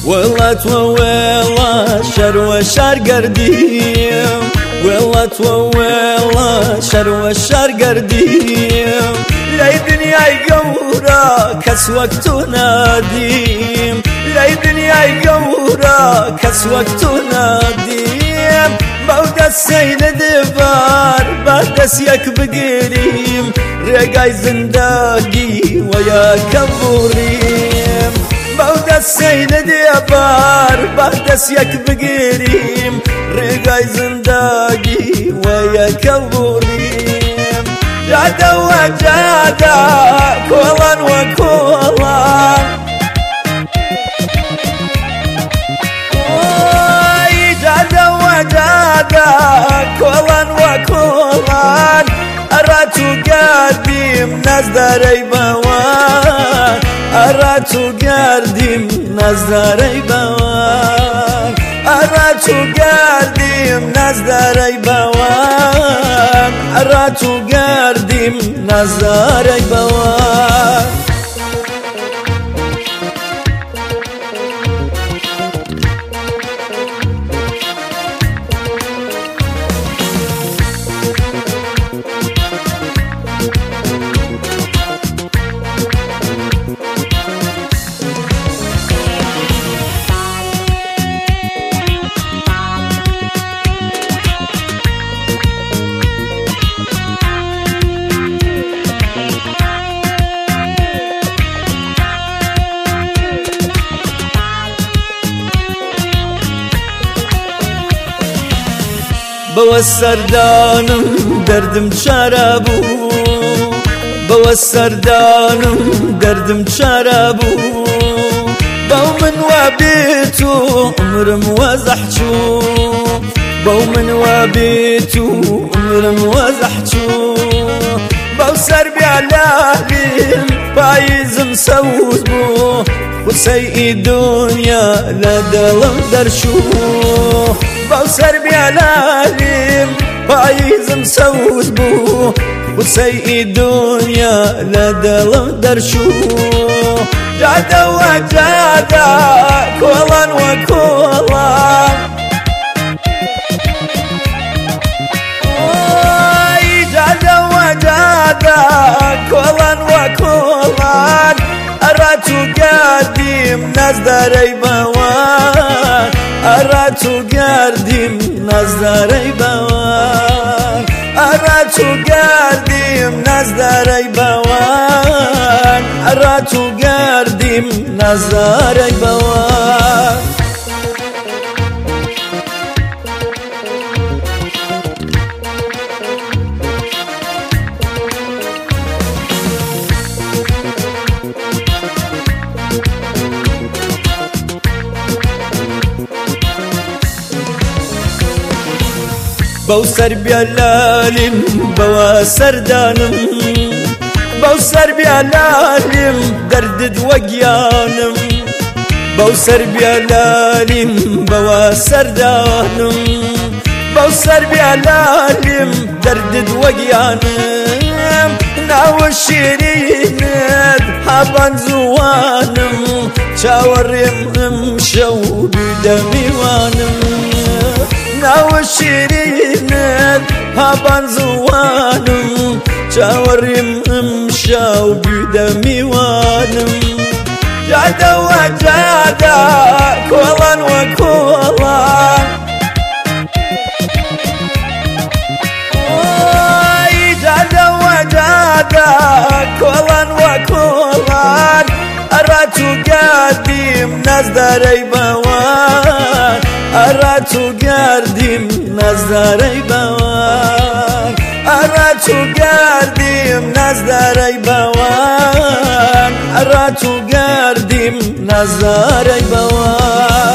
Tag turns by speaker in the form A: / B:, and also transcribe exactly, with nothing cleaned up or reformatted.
A: ولات وويلا شر وشر قرديم ولات وويلا شر وشر قرديم لاي دنيا يقورا كس وقت ناديم لاي دنيا يقورا كس وقت ناديم بعد السيل دبار بعد سيك بقريم رقاي زنداقي ويا كبوريم بعد السيل دبار بعد سيك بقريم رقاي زنداقي ويا كبوريم جادا وجادا كولان وكولان كولان وكولان أراتو قادم ناس داري بوان أراتو قادم ناس داري بوان أراتو قادم ناس داري بوان أراتو قادم ناس داري بوان بوسردانم دردم شرابو بوسردانم دردم شرابو بومن وبيتو عمرم وزحشو بومن وبيتو عمرم وزحشو بوسر بعلالم بايز مسوز بو وسيء دنيا لا دلم درشو بوسر بعلالم بايز مسوز بو وسيء دنيا لا دلم درشو جادا وجادا كولان وكولان جادا وجادا كولان وكولان أراتو قادم ناس داري بوان أراتو قادم ناس داري بوان أراتو قادم ناس داري بوان أراتو قادم ناس داري بوان بوسر بعلالم بواسر دانم بوسر بعلالم دردد وقيانم بوسر بعلالم بواسر دانم بوسر بعلالم دردد وقيانم ناو الشيرين حبان زوانم شاورم امشو بدمي وانم ناو الشيرين هابان زوانم شاورم امشاو بدمي وانم جادا وجادا كولان وكولان جادا وجادا كولان وكولان أراتو قادم ناس داري بوان أراتو قادم ناس داري بوان أراتو قادم ناس داري بوان أراتو قادم ناس داري بوان